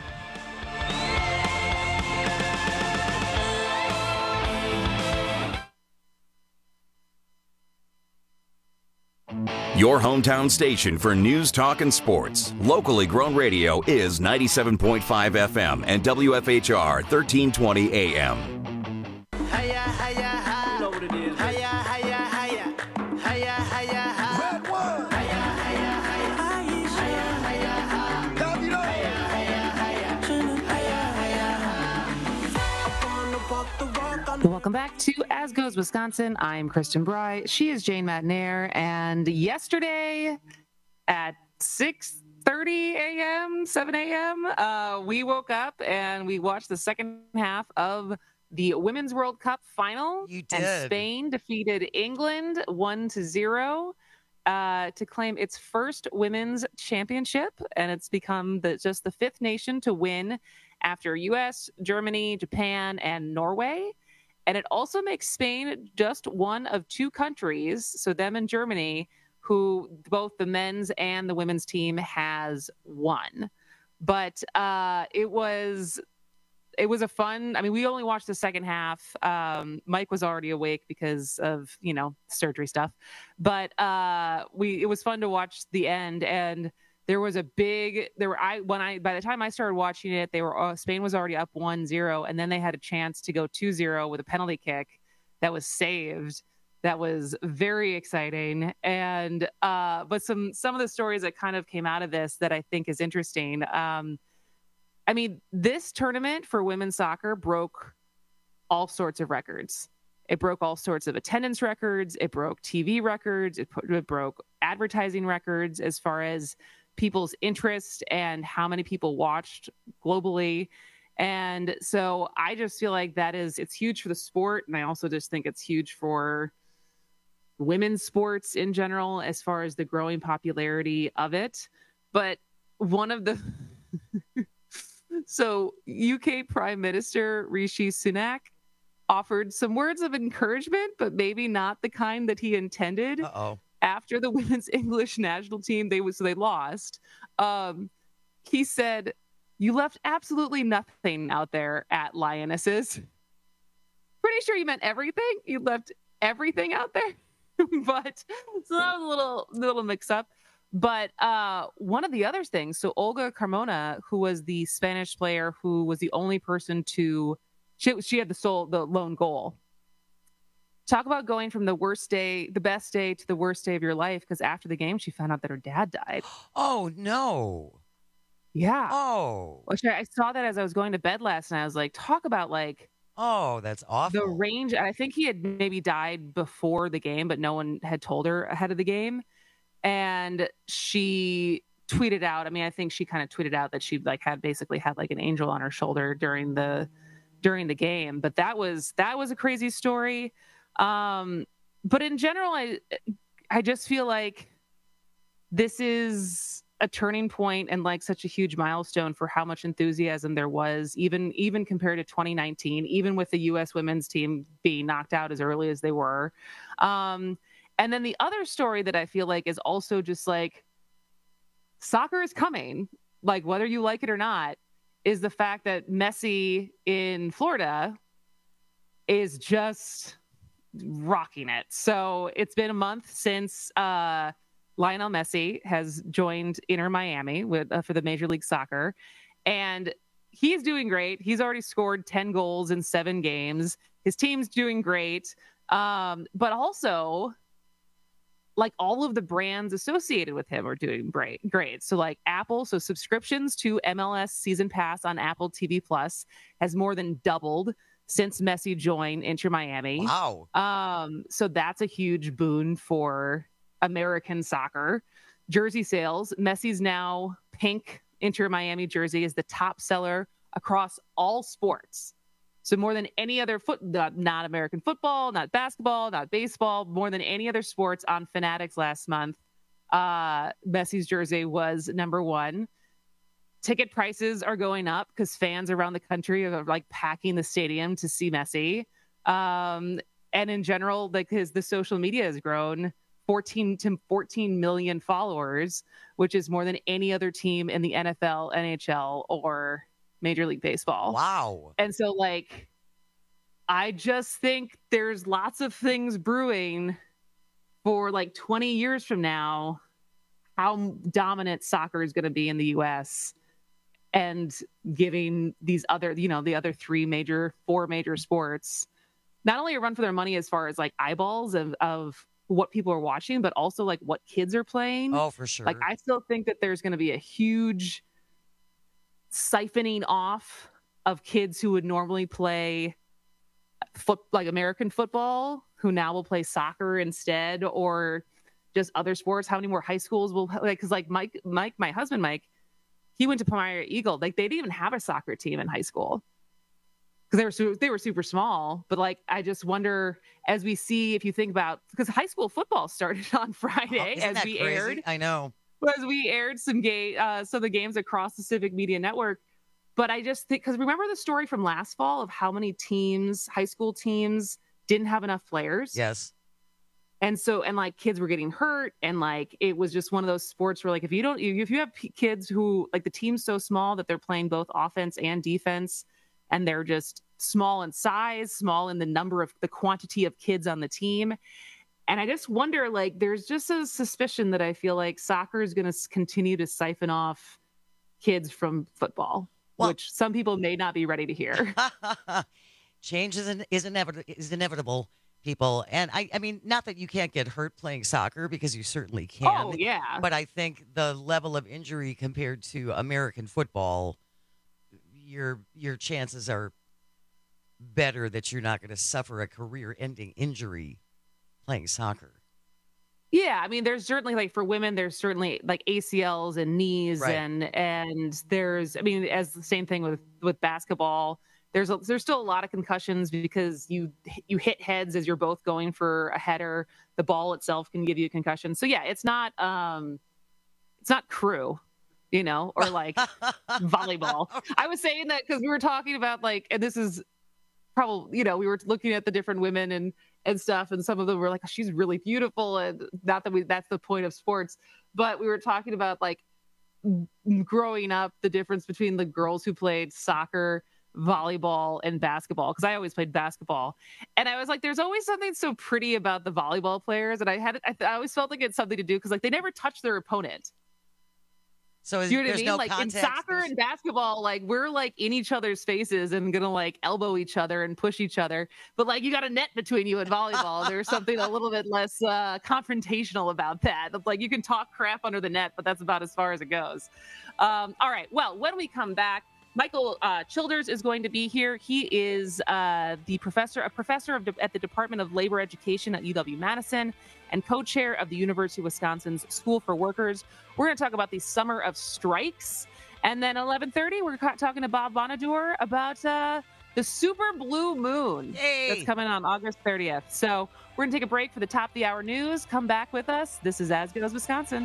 Your hometown station for news, talk, and sports. Locally grown radio is ninety-seven point five F M and W F H R thirteen twenty A M. Hiya, hiya, hi. You know what it is. Hiya, hiya, hiya. Hiya, hiya, hi. Red one. Hiya, hiya, hiya. Hiya, hiya, hi. Love you, Lord. Hiya, hiya, hiya. Hiya, hiya, hi. Welcome back to As Goes Wisconsin. I'm Kristen Bry. She is Jane Matnair. And yesterday at six thirty a.m., seven a.m., uh, we woke up and we watched the second half of the Women's World Cup final. You did. And Spain defeated England one to zero uh, to claim its first women's championship. And it's become the, just the fifth nation to win after U S, Germany, Japan, and Norway. And it also makes Spain just one of two countries, so them and Germany, who both the men's and the women's team has won. But uh, it was... It was a fun, I mean, we only watched the second half. Um, Mike was already awake because of, you know, surgery stuff. But uh, we it was fun to watch the end. And there was a big, there were, I, when I, by the time I started watching it, they were, uh, Spain was already up one zero. And then they had a chance to go two zero with a penalty kick that was saved. That was very exciting. And, uh, but some, some of the stories that kind of came out of this that I think is interesting. Um, I mean, this tournament for women's soccer broke all sorts of records. It broke all sorts of attendance records. It broke T V records. It, put, it broke advertising records as far as people's interest and how many people watched globally. And so I just feel like that is, it's huge for the sport. And I also just think it's huge for women's sports in general, as far as the growing popularity of it. But one of the... So U K Prime Minister Rishi Sunak offered some words of encouragement, but maybe not the kind that he intended. Uh-oh. After the women's English national team, they was so they lost. Um, he said, "You left absolutely nothing out there at Lionesses." Pretty sure you meant everything. You left everything out there. But so that was a little little mix up. But uh, one of the other things, so Olga Carmona, who was the Spanish player who was the only person to she she had the sole the lone goal. Talk about going from the worst day, the best day to the worst day of your life, because after the game she found out that her dad died. Oh no. Yeah. Oh. Which I, I saw that as I was going to bed last night. I was like, talk about like Oh, that's awful. the range. I think he had maybe died before the game, but no one had told her ahead of the game. And she tweeted out, I mean, I think she kind of tweeted out that she like had basically had like an angel on her shoulder during the during the game. But that was that was a crazy story. Um, but in general, I I just feel like this is a turning point and like such a huge milestone for how much enthusiasm there was, even even compared to twenty nineteen, even with the U S women's team being knocked out as early as they were. Um, and then the other story that I feel like is also just like soccer is coming, like whether you like it or not, is the fact that Messi in Florida is just rocking it. So it's been a month since uh, Lionel Messi has joined Inter Miami with uh, for the Major League Soccer, and he's doing great. He's already scored ten goals in seven games. His team's doing great, um, but also like all of the brands associated with him are doing great. Great. So like Apple, so subscriptions to M L S Season Pass on Apple T V Plus has more than doubled since Messi joined Inter Miami. Wow. Um, so that's a huge boon for American soccer. Jersey sales, Messi's now pink Inter Miami jersey is the top seller across all sports. So more than any other foot, not, not American football, not basketball, not baseball, more than any other sports on Fanatics last month, uh, Messi's jersey was number one. Ticket prices are going up because fans around the country are like packing the stadium to see Messi. Um, and in general, like his the social media has grown fourteen to fourteen million followers, which is more than any other team in the N F L, N H L, or Major League Baseball. Wow. And so like, I just think there's lots of things brewing for like twenty years from now, how dominant soccer is going to be in the U S and giving these other, you know, the other three major, four major sports, not only a run for their money as far as like eyeballs of, of what people are watching, but also like what kids are playing. Oh, for sure. Like, I still think that there's going to be a huge siphoning off of kids who would normally play foot like American football, who now will play soccer instead, or just other sports. How many more high schools will like? Because like Mike, Mike, my husband Mike, he went to Palmyra Eagle. Like they didn't even have a soccer team in high school because they were su- they were super small. But like, I just wonder as we see, if you think about, because high school football started on Friday oh, as we crazy? aired. I know. As we aired some game, uh, some of the games across the Civic Media Network. But I just think, because remember the story from last fall of how many teams, high school teams, didn't have enough players? Yes. And so, and like kids were getting hurt. And like, it was just one of those sports where like, if you don't, if you have p- kids who like the team's so small that they're playing both offense and defense, and they're just small in size, small in the number of the quantity of kids on the team. And I just wonder, like, there's just a suspicion that I feel like soccer is going to continue to siphon off kids from football, well, which some people may not be ready to hear. Change is, in, is, inevit- is inevitable, people. And I, I mean, not that you can't get hurt playing soccer, because you certainly can. Oh, yeah. But I think the level of injury compared to American football, your your chances are better that you're not going to suffer a career-ending injury playing soccer. Yeah, I mean, there's certainly like for women, there's certainly like A C Ls and knees, right. and and there's, I mean, as the same thing with with basketball, there's a, there's still a lot of concussions because you you hit heads as you're both going for a header. The ball itself can give you a concussion. So yeah, it's not um, it's not crew, you know, or like volleyball. I was saying that because we were talking about like, and this is probably, you know, we were looking at the different women and and stuff, and some of them were like, she's really beautiful, and not that we that's the point of sports, but we were talking about like growing up, the difference between the girls who played soccer, volleyball, and basketball, because I always played basketball, and I was like, there's always something so pretty about the volleyball players, and I had I, I always felt like it's something to do because like they never touch their opponent. So is, you know what there's I mean? no Like context, in soccer and basketball, like we're like in each other's faces and gonna like elbow each other and push each other. But like you got a net between you in volleyball. There's something a little bit less uh, confrontational about that. Like you can talk crap under the net, but that's about as far as it goes. Um, all right. Well, when we come back, Michael uh, Childers is going to be here. He is uh, the professor, a professor of de- at the Department of Labor Education at U W-Madison and co-chair of the University of Wisconsin's School for Workers. We're going to talk about the summer of strikes. And then eleven thirty, we're ca- talking to Bob Bonadeur about uh, the super blue moon Yay. that's coming on August thirtieth. So we're going to take a break for the top of the hour news. Come back with us. This is As Goes Wisconsin.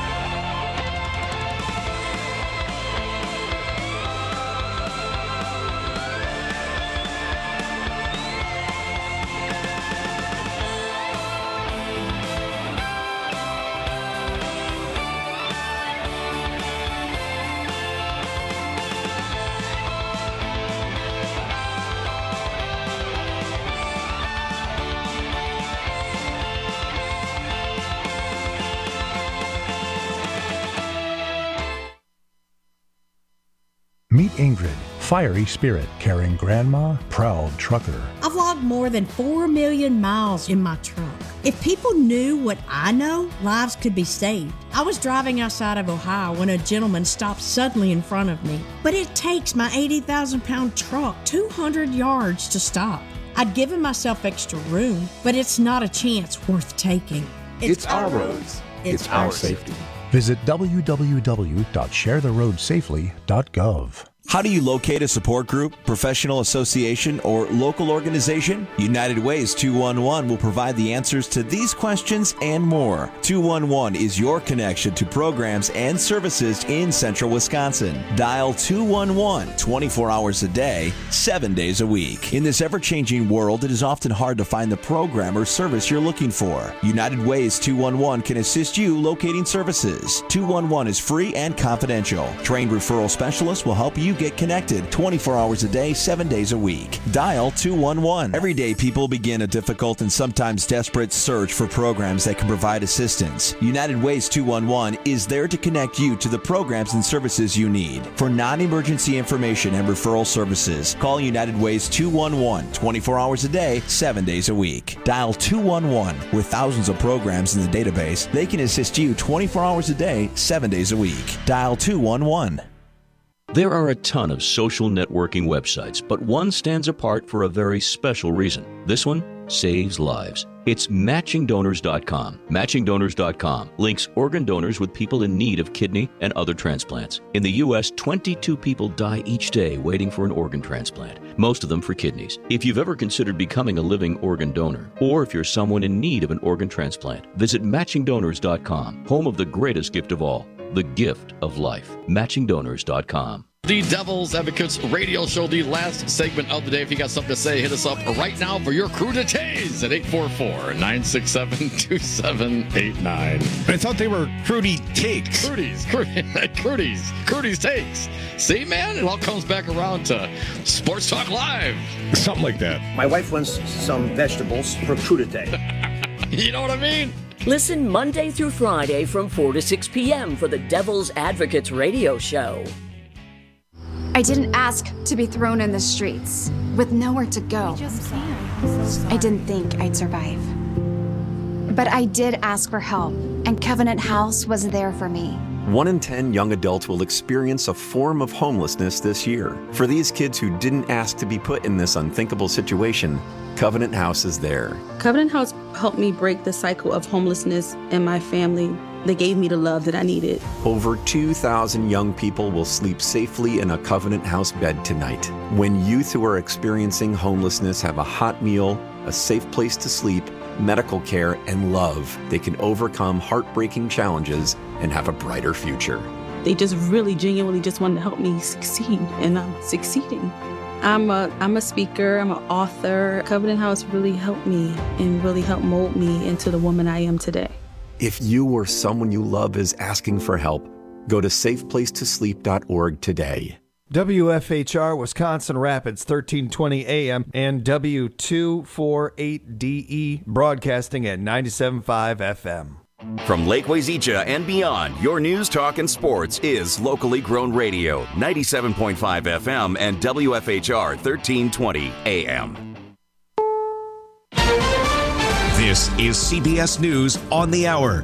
Meet Ingrid, fiery spirit, caring grandma, proud trucker. I've logged more than four million miles in my truck. If people knew what I know, lives could be saved. I was driving outside of Ohio when a gentleman stopped suddenly in front of me. But it takes my eighty thousand pound truck two hundred yards to stop. I'd given myself extra room, but it's not a chance worth taking. It's, it's our roads. It's, it's our, our safety. Visit w w w dot share the road safely dot gov. How do you locate a support group, professional association, or local organization? United Ways two one one will provide the answers to these questions and more. two one one is your connection to programs and services in central Wisconsin. Dial two one one twenty-four hours a day, seven days a week. In this ever-changing world, it is often hard to find the program or service you're looking for. United Ways two one one can assist you locating services. two one one is free and confidential. Trained referral specialists will help you get connected twenty-four hours a day, seven days a week. Dial two one one. Every day, people begin a difficult and sometimes desperate search for programs that can provide assistance. United Ways two one one is there to connect you to the programs and services you need. For non-emergency information and referral services, call United Ways two one one twenty-four hours a day, seven days a week. Dial two one one. With thousands of programs in the database, they can assist you twenty-four hours a day, seven days a week. Dial two one one. There are a ton of social networking websites, but one stands apart for a very special reason. This one saves lives. It's matching donors dot com. matching donors dot com links organ donors with people in need of kidney and other transplants. In the U S, twenty-two people die each day waiting for an organ transplant, most of them for kidneys. If you've ever considered becoming a living organ donor, or if you're someone in need of an organ transplant, visit matching donors dot com, home of the greatest gift of all, the gift of life. matching donors dot com. The Devil's Advocates radio show, the last segment of the day. If you got something to say, hit us up right now for your crudités at eight four four, nine six seven, two seven eight nine. I thought they were Crudy Takes. Crudies, Crudies, Crudies Takes. See, man, it all comes back around to Sports Talk Live. Something like that. My wife wants some vegetables for crudité. You know what I mean? Listen Monday through Friday from four to six p.m. for the Devil's Advocates radio show. I didn't ask to be thrown in the streets with nowhere to go. I didn't think I'd survive. But I did ask for help, and Covenant House was there for me. One in ten young adults will experience a form of homelessness this year. For these kids who didn't ask to be put in this unthinkable situation, Covenant House is there. Covenant House helped me break the cycle of homelessness in my family. They gave me the love that I needed. Over two thousand young people will sleep safely in a Covenant House bed tonight. When youth who are experiencing homelessness have a hot meal, a safe place to sleep, medical care, and love, they can overcome heartbreaking challenges and have a brighter future. They just really genuinely just wanted to help me succeed, and I'm succeeding. I'm a I'm a speaker, I'm an author. Covenant House really helped me and really helped mold me into the woman I am today. If you or someone you love is asking for help, go to safe place to sleep dot org today. W F H R Wisconsin Rapids, thirteen twenty A M and W two forty-eight D E, broadcasting at ninety-seven point five F M. From Lake Wazeecha and beyond, your news, talk, and sports is locally grown radio, ninety-seven point five F M and W F H R thirteen twenty A M. This is C B S News on the Hour.